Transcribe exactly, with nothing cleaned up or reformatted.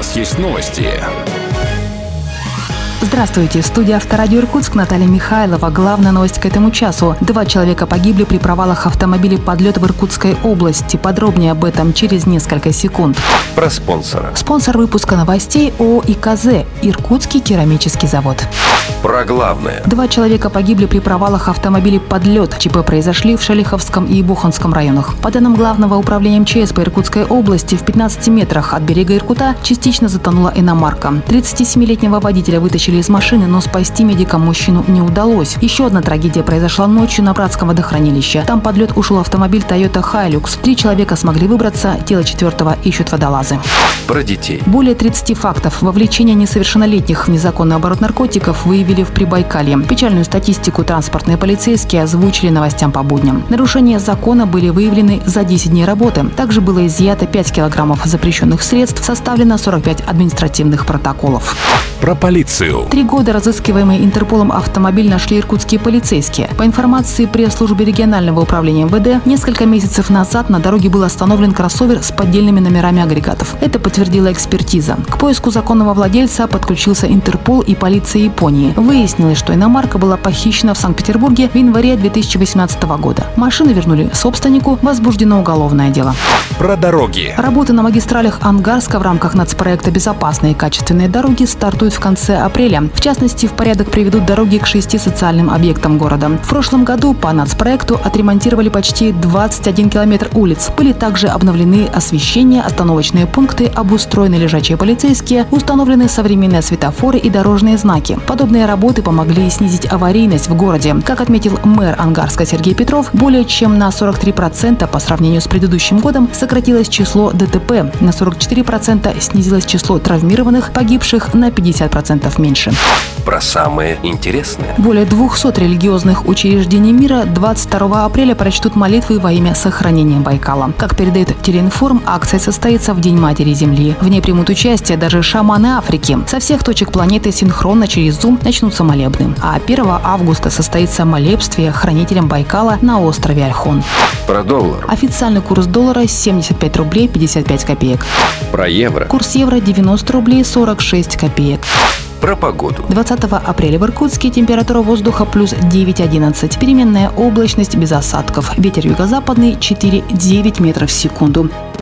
вас есть новости. Здравствуйте. В студии Авторадио Иркутск Наталья Михайлова. Главная новость к этому часу. Два человека погибли при провалах автомобилей подлет в Иркутской области. Подробнее об этом через несколько секунд. Про спонсора. Спонсор выпуска новостей ООО «ИКЗ» – Иркутский керамический завод. Про главное. Два человека погибли при провалах автомобилей подлет. ЧП произошли в Шалиховском и Буханском районах. По данным Главного управления МЧС по Иркутской области, в пятнадцати метрах от берега Иркута частично затонула иномарка. тридцатисемилетнего водителя вытащили из машины, но спасти медикам мужчину не удалось. Еще одна трагедия произошла ночью на Братском водохранилище. Там под лед ушел автомобиль Toyota Hilux. Три человека смогли выбраться, тело четвертого ищут водолазы. Про детей. Более тридцати фактов вовлечения несовершеннолетних в незаконный оборот наркотиков выявили в Прибайкалье. Печальную статистику транспортные полицейские озвучили новостям по будням. Нарушения закона были выявлены за десять дней работы. Также было изъято пять килограммов запрещенных средств, составлено сорок пять административных протоколов. Про полицию. Три года разыскиваемый Интерполом автомобиль нашли иркутские полицейские. По информации пресс-службы регионального управления МВД, несколько месяцев назад на дороге был остановлен кроссовер с поддельными номерами агрегатов. Это подтвердила экспертиза. К поиску законного владельца подключился Интерпол и полиция Японии. Выяснилось, что иномарка была похищена в Санкт-Петербурге в январе две тысячи восемнадцатого года. Машину вернули собственнику, возбуждено уголовное дело. Про дороги. Работы на магистралях Ангарска в рамках нацпроекта «Безопасные и качественные дороги» стартуют в конце апреля. В частности, в порядок приведут дороги к шести социальным объектам города. В прошлом году по нацпроекту отремонтировали почти двадцать один километр улиц. Были также обновлены освещение, остановочные пункты, обустроены лежачие полицейские, установлены современные светофоры и дорожные знаки. Подобные работы помогли снизить аварийность в городе. Как отметил мэр Ангарска Сергей Петров, более чем на сорок три процента по сравнению с предыдущим годом сократилось число ДТП, на сорок четыре процента снизилось число травмированных, погибших на пятьдесят процентов меньше. Про самое интересное. Более двухсот религиозных учреждений мира двадцать второго апреля прочтут молитвы во имя сохранения Байкала. Как передает Телеинформ, акция состоится в День Матери Земли. В ней примут участие даже шаманы Африки. Со всех точек планеты синхронно через Zoom начнутся молебны. А первого августа состоится молебствие хранителям Байкала на острове Ольхон. Про доллар. Официальный курс доллара семьдесят пять рублей пятьдесят пять копеек. Про евро. Курс евро девяносто рублей сорок шесть копеек. Про погоду. двадцатого апреля в Иркутске температура воздуха плюс девять-одиннадцать. Переменная облачность без осадков. Ветер юго-западный четыре-девять метров в секунду.